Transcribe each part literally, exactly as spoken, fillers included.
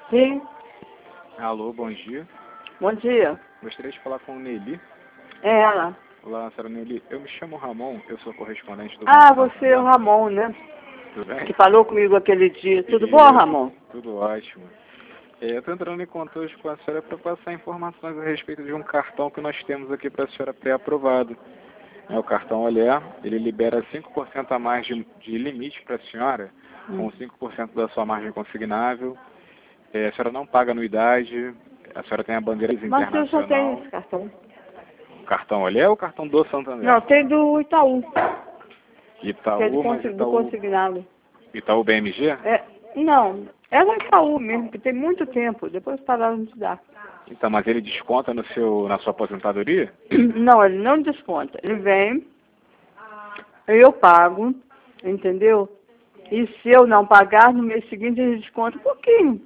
Sim. Alô, bom dia. Bom dia. Gostaria de falar com o Nelly. É ela. Olá, senhora Nelly. Eu me chamo Ramon, eu sou correspondente do Ah, Banco você é o Ramon, né? Tudo bem? Que falou comigo aquele dia. Tudo E- bom, Ramon? Tudo ótimo. É, eu estou entrando em contato com a senhora para passar informações a respeito de um cartão que nós temos aqui para a senhora pré-aprovado. É o cartão Olhar, ele libera cinco por cento a mais de, de limite para a senhora, Hum. com cinco por cento da sua margem consignável. É, a senhora não paga anuidade, a senhora tem a bandeira Mas eu já tenho internacional. esse cartão. Cartão Olhar ou cartão do Santander? Não, tem do Itaú, que é Itaú, de mas consi- do Itaú, consignado. Itaú B M G? É, não, é do Itaú mesmo, que tem muito tempo. Depois pararam de dar. Então, mas ele desconta no seu, na sua aposentadoria? Não, ele não desconta. Ele vem, eu pago, entendeu? E se eu não pagar, no mês seguinte ele desconta um pouquinho.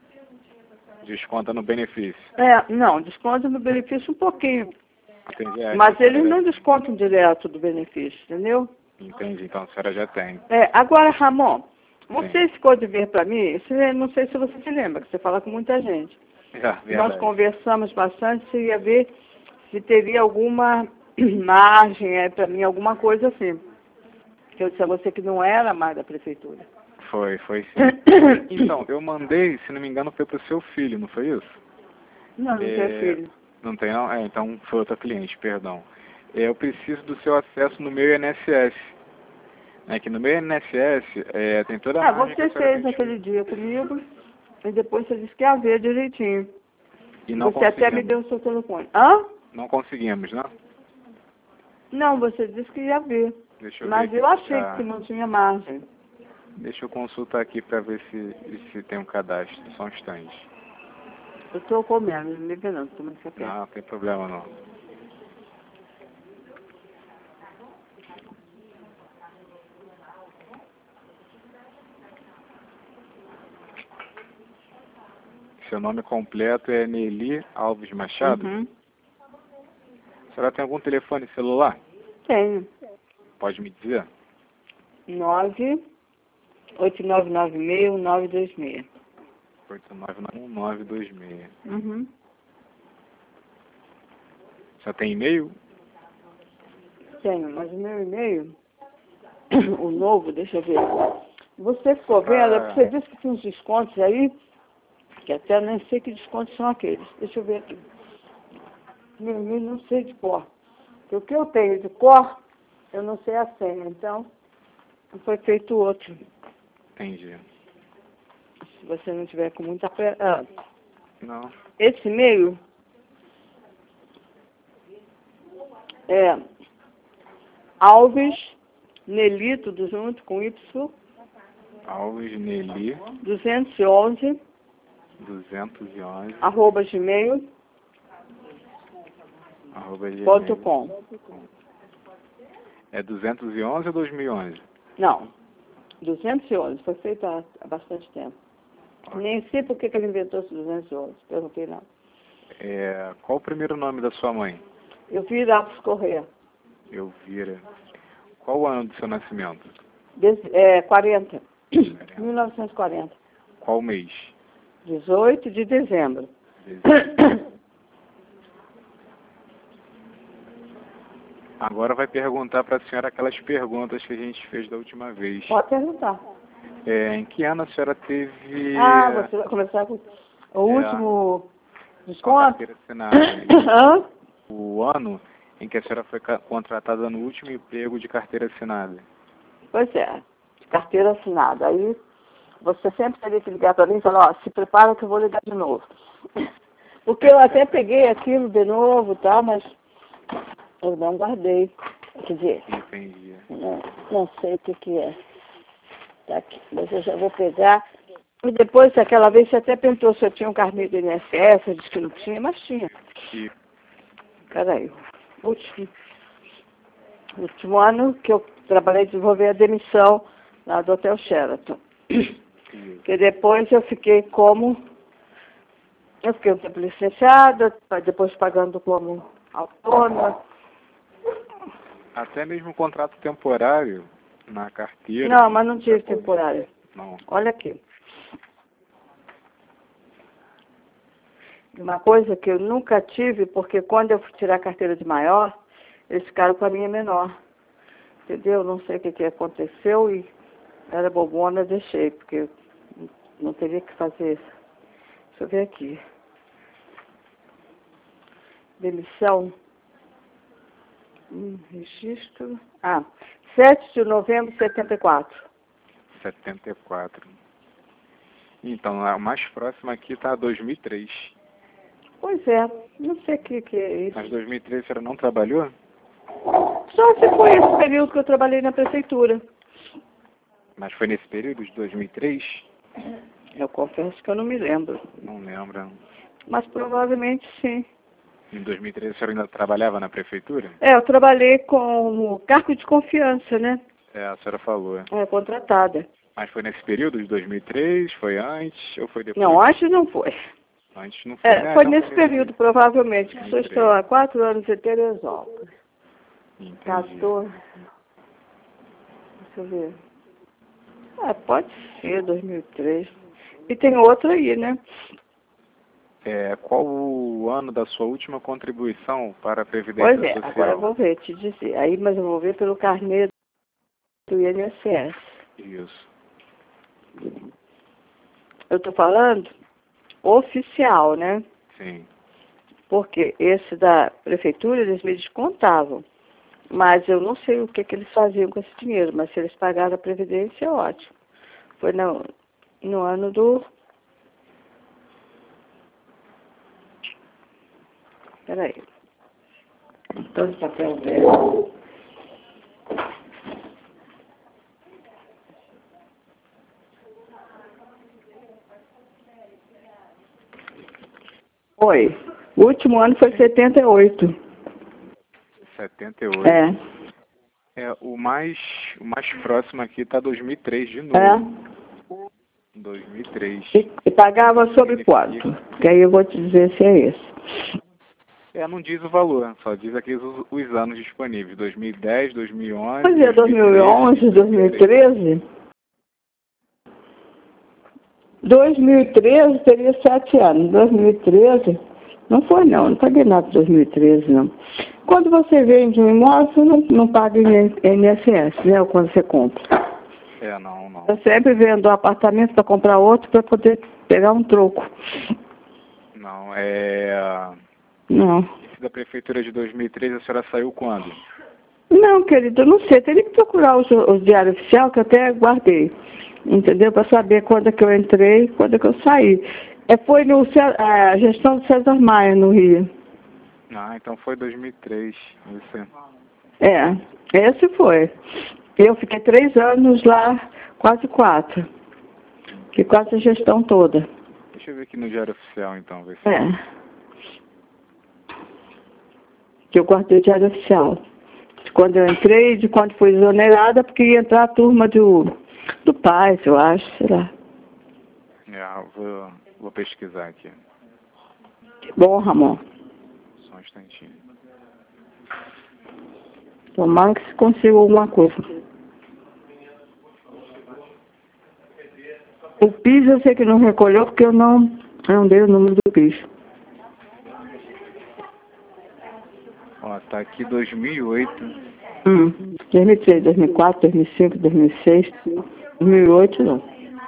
Desconta no benefício. É, não, desconta no benefício um pouquinho. Entendi. É, Mas então, a eles senhora- não descontam direto do benefício, entendeu? Entendi, então a senhora já tem. É, agora, Ramon, você Sim. ficou de ver para mim, você, não sei se você se lembra, que você fala com muita gente. É, Nós verdade. conversamos bastante, você ia ver se teria alguma margem é, para mim, alguma coisa assim. Que eu disse a você que não era mais da prefeitura. Foi, foi sim. Então, eu mandei, se não me engano, foi pro seu filho, não foi isso? Não, não É, tem filho. Não tem não? É, então foi outra cliente, perdão. É, eu preciso do seu acesso no meu I N S S. É que no meu I N S S é, tem toda a Ah, margem que a você senhora fez tem que- aquele dia comigo, e depois você disse que ia ver direitinho. E não Você até me conseguimos. deu o seu telefone. Hã? Não conseguimos, não? Não, você disse que ia ver. Deixa eu Mas ver eu aqui. achei Ah, que não tinha margem. deixa eu consultar aqui para ver se, se tem um cadastro. Só um instante. Eu estou comendo, não me vê não, tomando café. Não, não tem problema não. Seu nome completo é Nelly Alves Machado? Uhum. A senhora tem algum telefone celular? Tenho. Pode me dizer? nove oito nove nove seis nove dois seis. oito nove nove um nove dois seis. Uhum. Você tem e-mail? Tenho, mas o meu e-mail, o novo, deixa eu ver. Você ficou vendo, Ah. você disse que tinha uns descontos aí, que até nem sei que descontos são aqueles. Deixa eu ver aqui. Meu e-mail não sei de cor. Porque o que eu tenho de cor, eu não sei a senha. Então, foi feito outro. Entendi. Se você não tiver com muita... pre- Ah, Não. esse e-mail é Alves Nelly, tudo junto, com Y, Alves Nelly duzentos e onze, duzentos e onze arroba gmail arroba ponto gmail. com. É duzentos e onze ou dois mil e onze? Não, duzentos e onze, foi feito há, há bastante tempo. Nem sei por que que ele inventou esse duzentos e onze, perguntei não. É, qual o primeiro nome da sua mãe? Eu vi lá para Correia. Elvira. Qual o ano do seu nascimento? Des, é, quarenta. mil novecentos e quarenta. Qual mês? dezoito de dezembro. Agora vai perguntar para a senhora aquelas perguntas que a gente fez da última vez. Pode perguntar. É, em que ano a senhora teve Ah, você vai começar com o É. último a desconto? carteira assinada? Hã? O ano em que a senhora foi ca- contratada no último emprego de carteira assinada? Pois é, de carteira assinada. Aí você sempre teria que ligar para mim e falar, ó, se prepara que eu vou ligar de novo. Porque eu até peguei aquilo de novo e tal, mas eu não guardei. Quer dizer, Entendi. não, não sei o que que é. Tá aqui, mas eu já vou pegar. E depois, aquela vez, você até perguntou se eu tinha um carnê do I N S S, eu disse que não tinha, mas tinha. E, Peraí, último, último ano que eu trabalhei de desenvolver a demissão lá do Hotel Sheraton. e Que depois eu fiquei como, eu fiquei um tempo licenciada, depois pagando como autônoma. até mesmo o contrato temporário na carteira. Não, mas não tive temporário. Não. Olha aqui. Uma coisa que eu nunca tive, porque quando eu fui tirar a carteira de maior, eles ficaram com a minha menor. Entendeu? Não sei o que, que aconteceu e era bobona, deixei, porque não teria que fazer isso. Deixa eu ver aqui. Demissão. Hum, registro. Ah, sete de novembro de setenta e quatro. setenta e quatro. Então, a mais próxima aqui está dois mil e três. Pois é, não sei o que, que é isso. Mas dois mil e três a senhora não trabalhou? Só se foi esse período que eu trabalhei na prefeitura. Mas foi nesse período de dois mil e três? Eu confesso que eu não me lembro. Não lembro. Mas provavelmente sim. Em dois mil e três a senhora ainda trabalhava na prefeitura? É, eu trabalhei como cargo de confiança, né? É, a senhora falou. É, contratada. Mas foi nesse período de dois mil e três? Foi antes ou foi depois? Não, acho que não foi. Antes não foi, É, né? foi Então, nesse período, provavelmente, que eu estou há quatro anos em Teresópolis. Entendi. quatorze. Deixa eu ver. Ah, pode ser dois mil e três. E tem outro aí, né? É, qual o ano da sua última contribuição para a Previdência Pois é, Social? agora eu vou ver, te dizer. Aí, mas eu vou ver pelo carnê do I N S S. Isso. Eu estou falando oficial, né? Sim. Porque esse da prefeitura, eles me descontavam. Mas eu não sei o que, que eles faziam com esse dinheiro, mas se eles pagaram a Previdência, é ótimo. Foi no, no ano do... Peraí. Todo papel velho. Foi. O último ano foi setenta e oito. setenta e oito. É. É, o mais, o mais próximo aqui está dois mil e três de novo. É. dois mil e três. E, e pagava sobre quanto? Que aí eu vou te dizer se é esse. É, não diz o valor, só diz aqui os, os anos disponíveis. dois mil e dez, dois mil e onze... Pois é, dois mil e onze, dois mil e treze... dois mil e treze teria sete anos. dois mil e treze... Não foi não, não paguei nada em dois mil e treze, não. Quando você vende um imóvel, você não, não paga em I N S S, né? Ou quando você compra. É, não, não. Eu sempre vendo um apartamento para comprar outro para poder pegar um troco. Não, é... Não. Esse da prefeitura de dois mil e três, a senhora saiu quando? Não, querido, eu não sei. Teria que procurar os, os diários oficiais que eu até guardei. Entendeu? Para saber quando é que eu entrei e quando é que eu saí. É, foi no, a gestão do César Maia, no Rio. Ah, então foi dois mil e três. Isso. É, esse foi. Eu fiquei três anos lá, quase quatro. Que quase a gestão toda. Deixa eu ver aqui no Diário Oficial, então. Ver se... É. Que eu guardei o Diário Oficial. De quando eu entrei, de quando fui exonerada, porque ia entrar a turma do, do Paz, eu acho, sei lá. É, vou, vou pesquisar aqui. Que bom, Ramon. Só um instantinho. Tomara que se consiga alguma coisa. O PIS eu sei que não recolheu porque eu não, eu não dei o número do PIS. Ó, tá aqui dois mil e oito. Hum, dois mil e três, dois mil e quatro, dois mil e cinco, dois mil e seis, dois mil e oito não.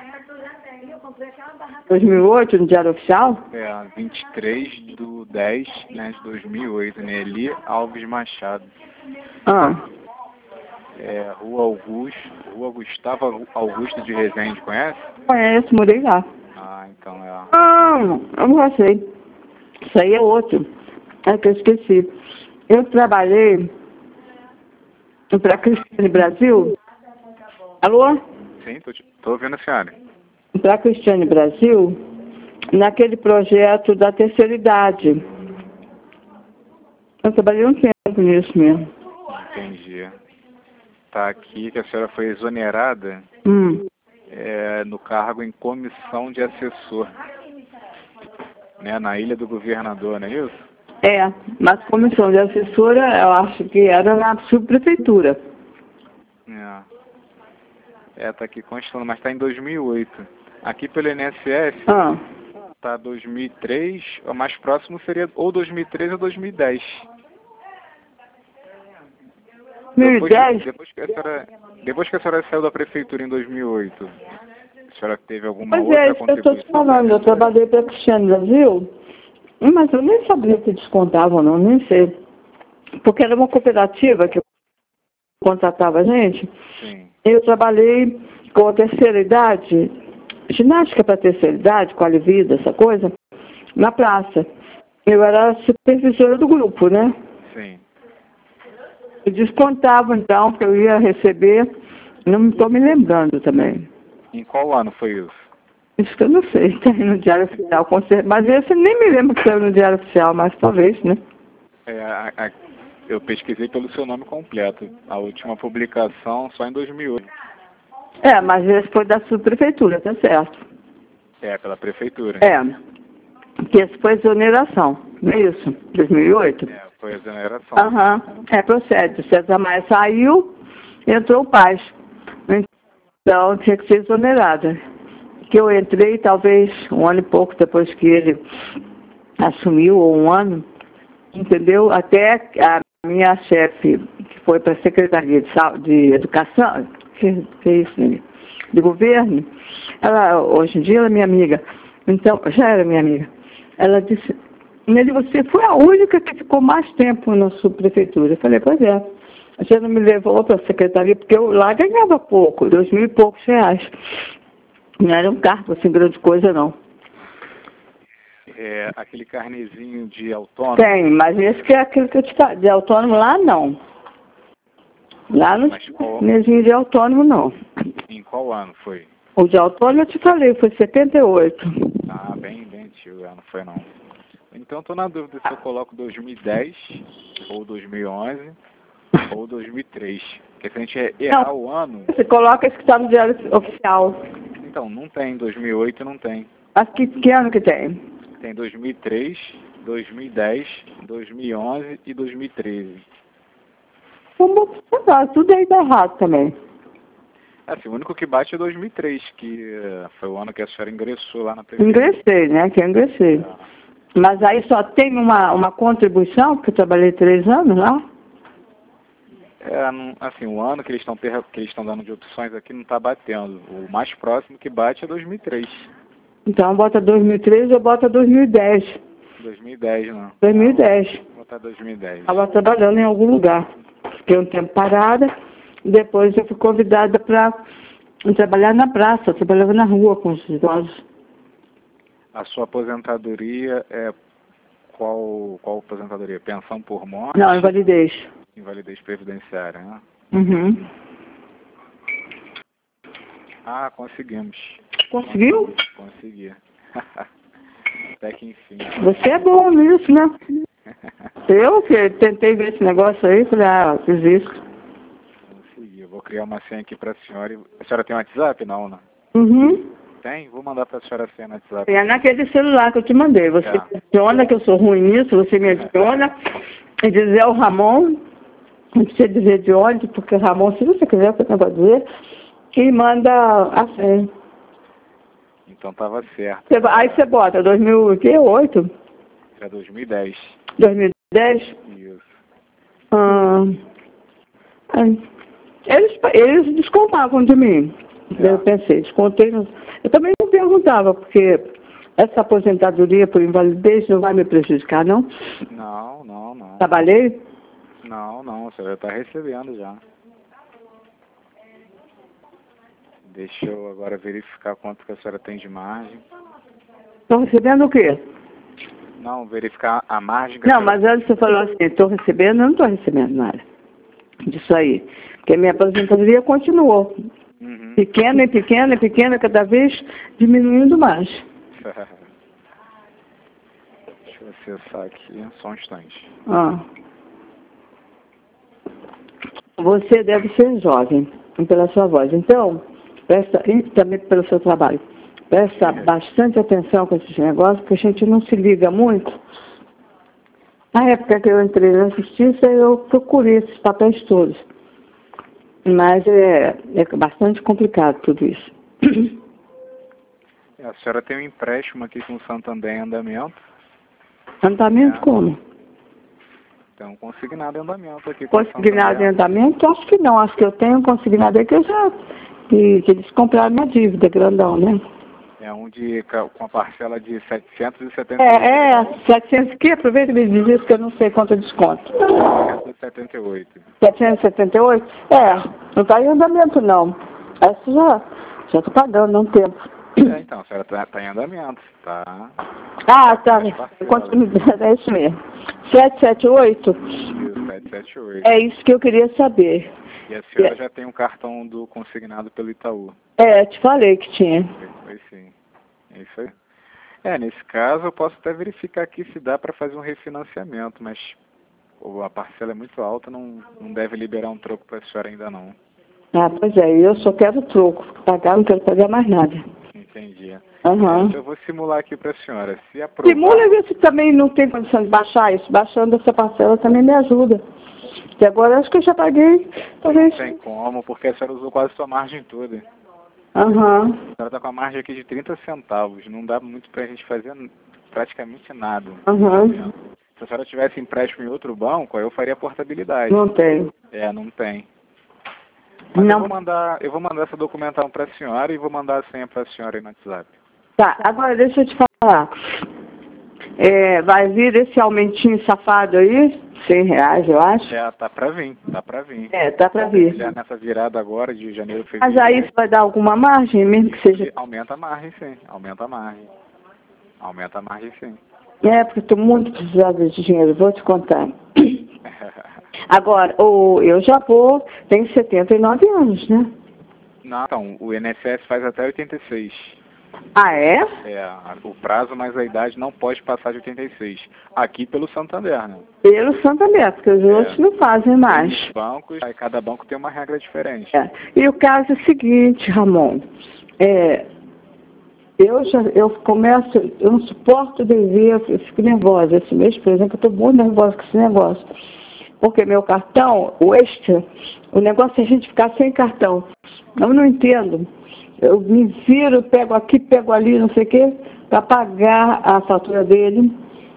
dois mil e oito no Diário Oficial? É, vinte e três do dez, né, de dois mil e oito, né? Eli Alves Machado. Ah. É, Rua Augusto, Rua Gustavo Augusto de Resende, conhece? Conheço, morei lá. Ah, então é. Ah, eu não sei. Isso aí é outro. É que eu esqueci. Eu trabalhei para a Cristiane Brasil. Alô? Sim, tô, te- tô ouvindo a senhora. Para a Cristiane Brasil, naquele projeto da terceira idade. Eu trabalhei um tempo nisso mesmo. Entendi. Tá aqui que a senhora foi exonerada Hum. é, no cargo em comissão de assessor, né, na Ilha do Governador, não é isso? É, mas comissão de assessora, eu acho que era na subprefeitura. É. É, tá aqui constando, mas tá em dois mil e oito. Aqui pelo I N S S, Ah, tá dois mil e três, o mais próximo seria ou dois mil e três ou dois mil e dez. dois mil e dez? Depois, depois, que a senhora, depois que a senhora saiu da prefeitura em dois mil e oito, a senhora teve alguma Pois outra é, isso que eu estou te contribuição? falando. Eu trabalhei para Cristiano Brasil, mas eu nem sabia se descontavam, não, nem sei. Porque era uma cooperativa que contratava a gente. Sim. Eu trabalhei com a terceira idade, ginástica para terceira idade, com a Vida, essa coisa, na praça. Eu era supervisora do grupo, né? Sim. Eu descontava, então, que eu ia receber, não estou me lembrando também. Em qual ano foi isso? Isso que eu não sei, tem no Diário Oficial, com certeza. Mas esse nem me lembro que saiu no Diário Oficial, mas talvez, né? É, a, a, eu pesquisei pelo seu nome completo. A última publicação só em dois mil e oito. É, mas esse foi da subprefeitura, tá certo. É, pela prefeitura. É, que esse foi exoneração, não é isso? dois mil e oito? É, foi exoneração. Aham, é, procede. O César Maia saiu, entrou o Paz. Então, tinha que ser exonerada. Que eu entrei, talvez, um ano e pouco depois que ele assumiu, ou um ano, entendeu? Até a minha chefe, que foi para a Secretaria de, de Educação, que, que é isso, né? De governo, ela, hoje em dia, ela é minha amiga. Então, já era minha amiga. Ela disse, Nele, você foi a única que ficou mais tempo na subprefeitura. Eu falei, pois é. Você não me levou para a secretaria, porque eu lá ganhava pouco, dois mil e poucos reais. Não era um cargo assim, grande coisa, não. É, aquele carnezinho de autônomo? Tem, mas esse que é aquele que eu te falei. De autônomo lá, não. Lá no qual... carnezinho de autônomo, não. Em qual ano foi? O de autônomo eu te falei, foi setenta e oito. Ah, bem, bem antigo, não foi não. Então estou na dúvida se eu coloco dois mil e dez, ou dois mil e onze, ou dois mil e três. Porque se a gente errar não, o ano... Você coloca esse que está no Diário Oficial. Então, não tem. dois mil e oito não tem. Mas que, que ano que tem? Tem dois mil e três, dois mil e dez, dois mil e onze e dois mil e treze. Vamos botar, tudo aí tá errado também. Assim, o único que bate é dois mil e três, que uh, foi o ano que a senhora ingressou lá na prefeitura. Ingressei, né? Que eu ingressei. Ah. Mas aí só tem uma, uma contribuição, porque eu trabalhei três anos lá? É, assim, o ano que eles estão que eles estão dando de opções aqui não está batendo. O mais próximo que bate é dois mil e três. Então bota dois mil e três ou bota dois mil e dez? dois mil e dez, não. dois mil e dez. Vou botar dois mil e dez. Estava trabalhando em algum lugar. Fiquei um tempo parada. Depois eu fui convidada para trabalhar na praça. Eu trabalhava na rua com os idosos. A sua aposentadoria é qual, qual aposentadoria? Pensão por morte? Não, invalidez. Invalidez previdenciária, né? Uhum. Ah, conseguimos. Conseguiu? Consegui. Até que enfim. Você é bom nisso, né? Eu que tentei ver esse negócio aí, falei, ah, fiz isso. Consegui. Eu vou criar uma senha aqui para a senhora. A senhora tem um WhatsApp, não, né? Uhum. Tem? Vou mandar para a senhora a senha no WhatsApp. É naquele celular que eu te mandei. Você é. me adiciona, que eu sou ruim nisso, você me adiciona. É. E dizer o Ramon, não precisa dizer de onde, porque o Ramon, se você quiser, eu não vou dizer, que manda a senha. Então estava certo. Você, aí você bota dois mil e oito? Era dois mil e dez. dois mil e dez? Isso. Ah, eles, eles descontavam de mim. É. Eu pensei, descontei. Eu também não perguntava, porque essa aposentadoria por invalidez não vai me prejudicar, não? Não, não, não. Trabalhei? Não, não, a senhora está recebendo já. Deixa eu agora verificar quanto que a senhora tem de margem. Estou recebendo o quê? Não, verificar a margem. Que não, a senhora... mas antes você falou assim, estou recebendo, eu não estou recebendo nada disso aí. Porque a minha aposentadoria continuou. Uhum. Pequena e pequena e pequena, cada vez diminuindo mais. Deixa eu acessar aqui, só um instante. Ah. Você deve ser jovem, pela sua voz. Então, presta, e também pelo seu trabalho, presta é. bastante atenção com esses negócios, porque a gente não se liga muito. Na época que eu entrei na justiça, eu procurei esses papéis todos. Mas é, é bastante complicado tudo isso. A senhora tem um empréstimo aqui com o Santander em andamento. Andamento é. como? Tem um consignado em andamento aqui com Consignado o Santander. em andamento? Acho que não. Acho que eu tenho um consignado aqui que eu já... Que, que eles compraram minha dívida, grandão, né? É um de, com a parcela de setecentos e setenta e oito. É, é, setecentos que? Aproveita e me diz isso que eu não sei quanto é desconto. setecentos e setenta e oito. setecentos e setenta e oito? É, não está em andamento não. Essa já já estou pagando há um tempo. É, então, a senhora está tá em andamento, tá? Ah, tá. Continuidade, é isso mesmo. setecentos e setenta e oito? Isso, setecentos e setenta e oito. É isso que eu queria saber. E a senhora é. já tem um cartão do consignado pelo Itaú. É, te falei que tinha. Foi, foi sim. É isso aí. É, nesse caso eu posso até verificar aqui se dá para fazer um refinanciamento, mas a parcela é muito alta, não, não deve liberar um troco para a senhora ainda não. Ah, pois é, eu só quero troco. Pagar, não quero pagar mais nada. Entendi. Uhum. Então eu vou simular aqui para a senhora. Se aprovar... Simula e vê se também não tem condição de baixar isso. Baixando essa parcela também me ajuda. E agora acho que eu já paguei. Talvez... Não tem como, porque a senhora usou quase sua margem toda. Aham. A senhora está com a margem aqui de trinta centavos. Não dá muito para a gente fazer praticamente nada. Uhum. Se a senhora tivesse empréstimo em outro banco, aí eu faria portabilidade. Não tem. É, não tem. Mas não. eu vou mandar, eu vou mandar essa documentação para a senhora e vou mandar a senha para a senhora aí no WhatsApp. Tá, agora deixa eu te falar. É, vai vir esse aumentinho safado aí? cem reais, eu acho. É, tá pra vir, tá pra vir. É, tá pra vir. Já nessa virada agora de janeiro, Mas fevereiro. aí isso vai dar alguma margem, mesmo que seja... Aumenta a margem, sim. Aumenta a margem. Aumenta a margem, sim. É, porque eu tô muito precisada de dinheiro, vou te contar. Agora, o, eu já vou, tenho setenta e nove anos, né? Não, então, o I N S S faz até oitenta e seis. Ah, é? É, o prazo mais a idade não pode passar de oitenta e seis. Aqui pelo Santander, né? Pelo Santander, porque os é. outros não fazem mais. Os bancos, aí cada banco tem uma regra diferente. É. E o caso é o seguinte, Ramon, é, eu já, eu começo, eu não suporto dever, eu fico nervosa. Esse mês, por exemplo, eu estou muito nervosa com esse negócio. Porque meu cartão, o extra, o negócio é a gente ficar sem cartão. Eu não entendo. Eu me viro, pego aqui, pego ali, não sei o quê, para pagar a fatura dele.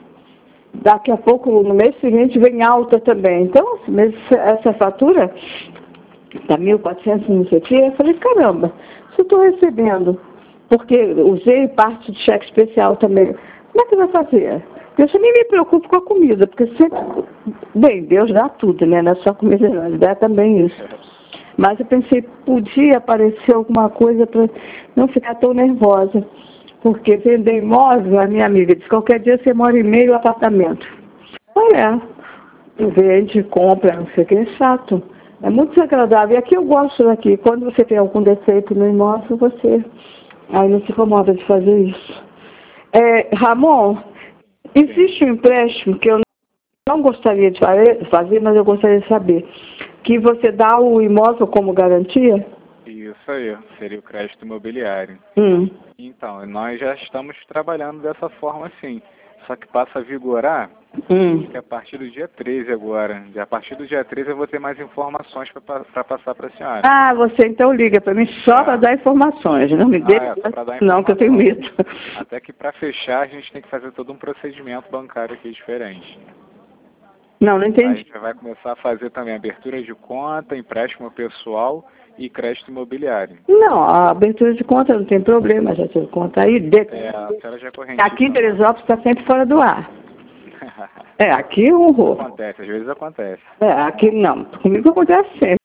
Daqui a pouco, no mês seguinte, vem alta também. Então, essa fatura está mil e quatrocentos, não sei o quê. Eu falei, caramba, se eu estou recebendo, porque usei parte de cheque especial também, como é que vai fazer? Eu nem me preocupo com a comida, porque sempre... Bem, Deus dá tudo, né? Não é só comida, não. Ele dá também isso. Mas eu pensei, podia aparecer alguma coisa para não ficar tão nervosa. Porque vender imóvel, a minha amiga disse, qualquer dia você mora em meio apartamento. Ah, é. Vende, compra, não sei o que, é chato. É muito desagradável. E aqui eu gosto daqui. Quando você tem algum defeito no imóvel, você aí não se incomoda de fazer isso. É, Ramon, existe um empréstimo que eu não gostaria de fazer, mas eu gostaria de saber. Que você dá o imóvel como garantia? Isso aí, seria o crédito imobiliário. Hum. Então, nós já estamos trabalhando dessa forma sim. Só que passa a vigorar hum. que a partir do dia treze agora. E a partir do dia treze eu vou ter mais informações para passar para a senhora. Ah, você então liga para mim só é. para dar informações. Não me dê, ah, é, não, que eu tenho medo. Até que para fechar a gente tem que fazer todo um procedimento bancário aqui diferente. Não, não entendi. A gente vai começar a fazer também abertura de conta, empréstimo pessoal e crédito imobiliário. Não, a abertura de conta não tem problema, já tenho conta aí. De... É, a senhora já é corrente. Aqui em Teresópolis está sempre fora do ar. É, aqui é um horror. Acontece, às vezes acontece. É, aqui não. Comigo acontece sempre.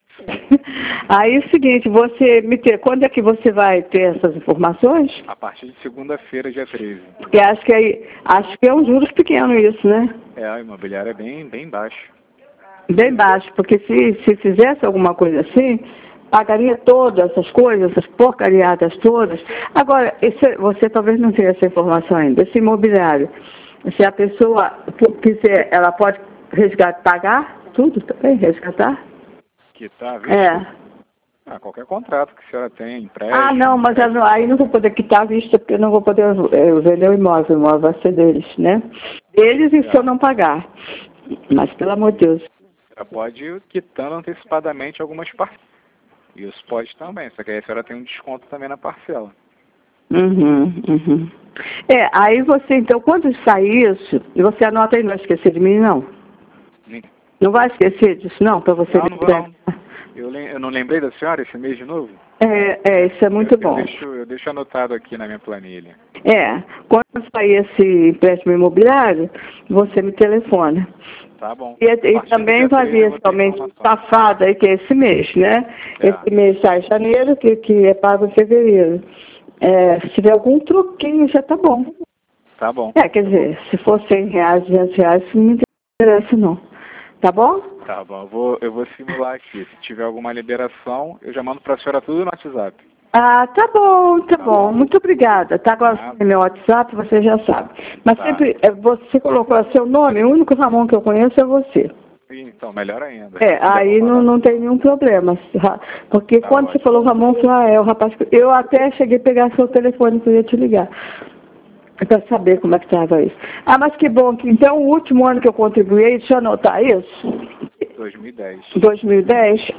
Aí é o seguinte, você me ter, quando é que você vai ter essas informações? A partir de segunda-feira, dia treze. Porque acho que, aí, acho que é um juros pequeno isso, né? É, o imobiliário é bem, bem baixo. Bem baixo, porque se, se fizesse alguma coisa assim, pagaria todas essas coisas, essas porcariadas todas. Agora, esse, você talvez não tenha essa informação ainda, esse imobiliário, se a pessoa quiser, ela pode resgatar, pagar tudo também, resgatar? Que tá, visto? É. Ah, qualquer contrato que a senhora tem, empréstimo... Ah, não, mas eu, aí não vou poder quitar a vista, porque eu não vou poder eu, vender o imóvel, o imóvel vai ser deles, né? Deles e é. se eu não pagar. Mas, pelo amor de Deus. Ela pode ir quitando antecipadamente algumas parcelas. Isso pode também, só que aí a senhora tem um desconto também na parcela. Uhum, uhum. É, aí você, então, quando sair isso, você anota aí, não vai esquecer de mim, não? Sim. Não vai esquecer disso, não, para você... Não, não vou, não. Eu, eu não lembrei da senhora esse mês de novo? É, é, isso é muito eu, bom. Eu deixo, eu deixo anotado aqui na minha planilha. É, quando sair esse empréstimo imobiliário, você me telefona. Tá bom. E, e também vai vir somente safado aí, que é esse mês, né? É. Esse mês sai em janeiro, que, que é pago em fevereiro. É, se tiver algum truquinho, já tá bom. Tá bom. É, quer dizer, se for cem reais, duzentos reais, isso não me interessa, não. Tá bom? Tá bom. Eu vou, eu vou simular aqui. Se tiver alguma liberação, eu já mando pra senhora tudo no WhatsApp. Ah, tá bom, tá, tá bom. bom. Muito obrigada. Tá agora ah, no meu WhatsApp, você já sabe. Mas tá. sempre, você colocou seu nome, o único Ramon que eu conheço é você. Então, melhor ainda. É, aí não, não tem nenhum problema. Porque tá quando ótimo. Você falou Ramon, eu falei, ah, é o rapaz que... Eu até cheguei a pegar seu telefone que eu ia te ligar. Para saber como é que estava isso. Ah, mas que bom que então o último ano que eu contribuí, deixa eu anotar isso. dois mil e dez. dois mil e dez.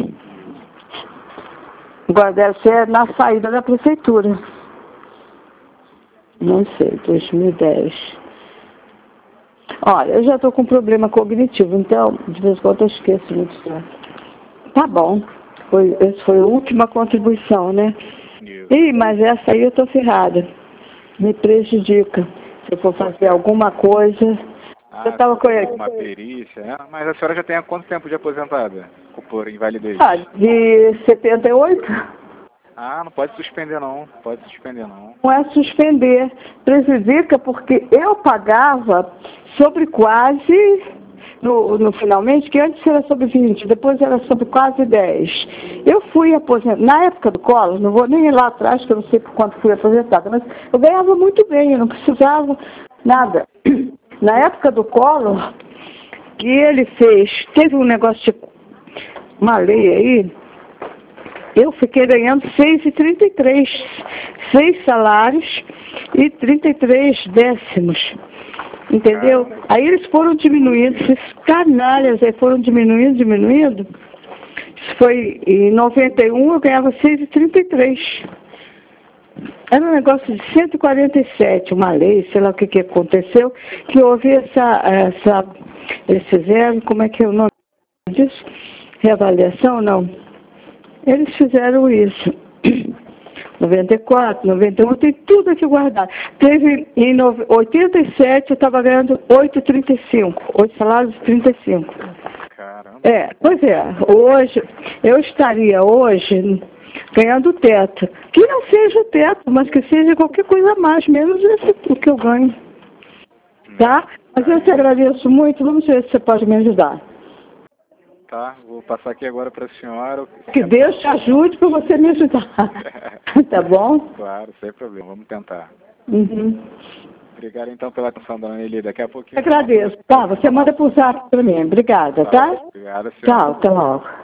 Agora deve ser na saída da prefeitura. Não sei, dois mil e dez. Olha, eu já estou com problema cognitivo, então de vez em quando eu esqueço muito certo. Tá bom. Foi, essa foi a última contribuição, né? Isso. Ih, mas essa aí eu estou ferrada. Me prejudica. Se eu for fazer alguma coisa... Ah, eu tava com uma perícia, né? Mas a senhora já tem há quanto tempo de aposentada? Por invalidez? Ah, de setenta e oito. Ah, não pode suspender não, pode suspender não. Não é suspender, prejudica porque eu pagava sobre quase, no, no finalmente, que antes era sobre vinte, depois era sobre quase dez. Eu fui aposentada, na época do Collor, não vou nem ir lá atrás, que eu não sei por quanto fui aposentada, mas eu ganhava muito bem, eu não precisava nada. Na época do Collor, que ele fez, teve um negócio de uma lei aí, eu fiquei ganhando seis e trinta e três, seis salários e trinta e três décimos, entendeu? Aí eles foram diminuindo, esses canalhas aí foram diminuindo, diminuindo. Isso foi em noventa e um eu ganhava seis e trinta e três. Era um negócio de cento e quarenta e sete, uma lei, sei lá o que, que aconteceu, que houve essa, essa, eles fizeram, como é que é o nome disso? Reavaliação, não. Eles fizeram isso. noventa e quatro, noventa e um, tem tudo aqui guardado. Teve em oitenta e sete, eu estava ganhando oito e trinta e cinco, oito salários e trinta e cinco. Caramba. É, pois é, hoje, eu estaria hoje ganhando o teto. Que não seja o teto, mas que seja qualquer coisa a mais, menos esse o que eu ganho. Tá? Mas eu te agradeço muito, vamos ver se você pode me ajudar. Tá, vou passar aqui agora para a senhora. Que Deus te ajude para você me ajudar. Tá bom? Claro, sem problema, vamos tentar. Uhum. Obrigado então pela atenção, dona Nelly. Daqui a pouquinho... Eu agradeço. Tá, você manda pro zap para mim. Obrigada, tá? Obrigada, senhora. Tchau, até logo.